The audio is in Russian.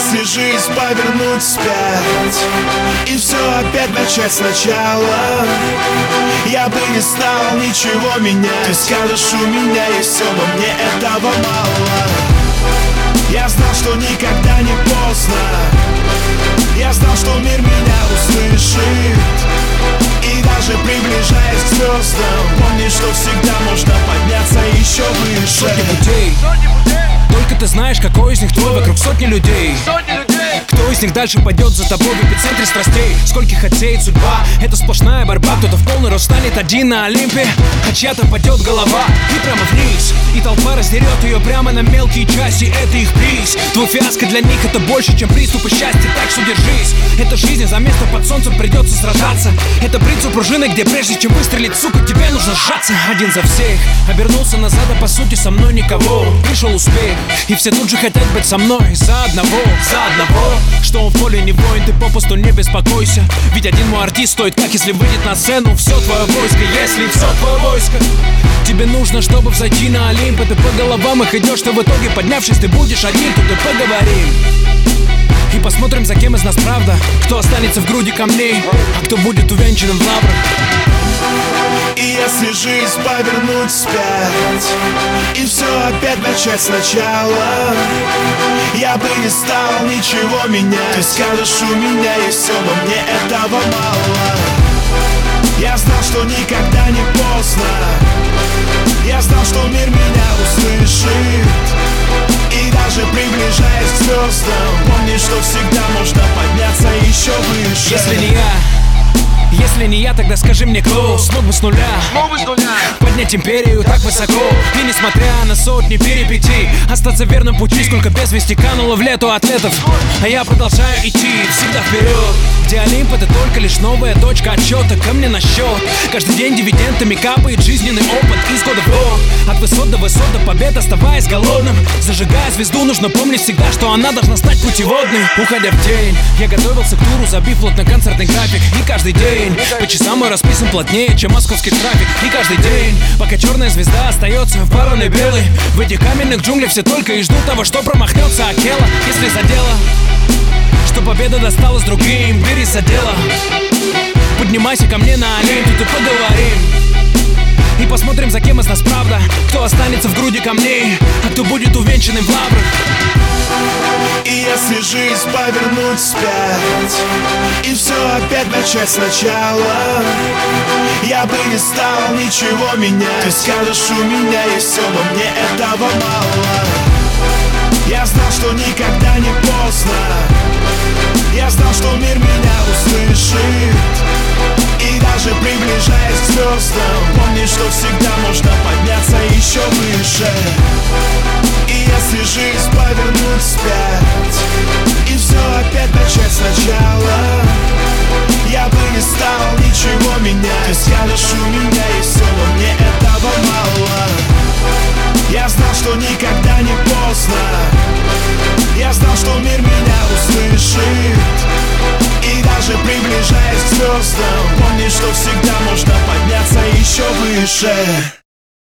если жизнь повернуть вспять и все опять начать сначала, я бы не стал ничего менять. Ты скажешь, у меня есть все, но мне этого мало. Я знал, что никогда не поздно. Я знал, что мир меня услышит. И даже приближаясь к звездам, помни, что всегда можно подняться еще выше. Сотни путей, только ты знаешь, какой из них твой. Вокруг сотни людей. Кто из них дальше пойдет за тобой в эпицентре страстей? Скольких отсеет судьба? Это сплошная борьба. Кто-то в полный рост станет один на Олимпе, а чья-то падет голова и прямо вниз. И толпа раздерет ее прямо на мелкие части. Это их приз. Твой фиаско для них это больше, чем приступы счастья. Так что держись. Это жизнь, за место под солнцем придется сражаться. Это принцип пружины, где прежде чем выстрелить, сука, тебе нужно сжаться. Один за всех, обернулся назад, а по сути со мной никого. Пришел успех, и все тут же хотят быть со мной. За одного, что он в поле не воин, ты попусту не беспокойся. Ведь один мой артист стоит, как если выйдет на сцену все твое войско. Если все твое войско, тебе нужно, чтобы взойти на Олимп. И ты по головам их идешь, что в итоге, поднявшись, ты будешь один. Тут и поговорим и посмотрим, за кем из нас правда. Кто останется в груди камней, а кто будет увенчанным в лаврах. И если жизнь повернуть вспять и все опять начать сначала, я бы не стал ничего менять. Ты скажешь, у меня есть все, но мне этого мало. Я знал, что никогда не поздно. Я знал, что мир меня услышит. И даже приближаясь к звездам, помни, что всегда можно подняться еще выше. Если не я, тогда скажи мне, кто смог бы с нуля поднять империю так высоко. И несмотря на сотни перипетий, остаться верным пути. Сколько без вести кануло в лету атлетов, а я продолжаю идти всегда вперед. Где Олимп это только лишь новая точка отсчета. Ко мне на счет каждый день дивидендами капает жизненный опыт из года в год. От высот до высот до побед, оставаясь голодным. Зажигая звезду, нужно помнить всегда, что она должна стать путеводной. Уходя в день, я готовился к туру, забив плотно концертный график. И каждый день по часам мой расписан плотнее, чем московский трафик. И каждый день, пока черная звезда остается в пароле белой, в этих каменных джунглях все только и ждут того, что промахнется Акела. Если за дело, что победа досталась другим, бери за дело. Поднимайся ко мне на Олимп, тут и поговорим. И посмотрим, за кем из нас правда. Кто останется в груди камней, а кто будет увенчанным в лаврах. И если жизнь повернуть вспять и все опять начать сначала, я бы не стал ничего менять. Ты скажешь, у меня есть все, но мне этого мало. Я знал, что никогда не поздно. Я знал, что мир меня услышит. И даже приближаясь к звездам, помни, что всегда можно подняться еще выше. И если жизнь повернуть вспять и все опять начать сначала, я бы не стал ничего менять. Ты скажешь, у меня есть все, но мне этого мало. Я знал, что никогда не поздно. Я знал, что мир меня услышит. И даже приближаясь к звездам, помни, что всегда можно подняться еще выше.